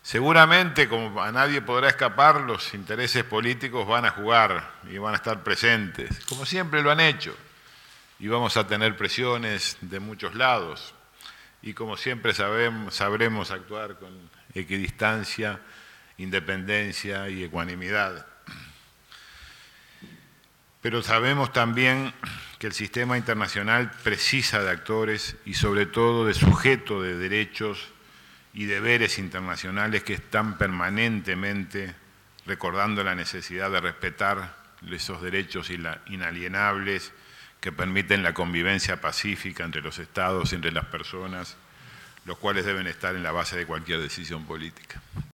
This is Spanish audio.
Seguramente, como a nadie podrá escapar, los intereses políticos van a jugar y van a estar presentes, como siempre lo han hecho. Y vamos a tener presiones de muchos lados. Y como siempre sabremos actuar con equidistancia, independencia y ecuanimidad. Pero sabemos también que el sistema internacional precisa de actores y sobre todo de sujetos de derechos y deberes internacionales que están permanentemente recordando la necesidad de respetar esos derechos inalienables que permiten la convivencia pacífica entre los estados y entre las personas, los cuales deben estar en la base de cualquier decisión política.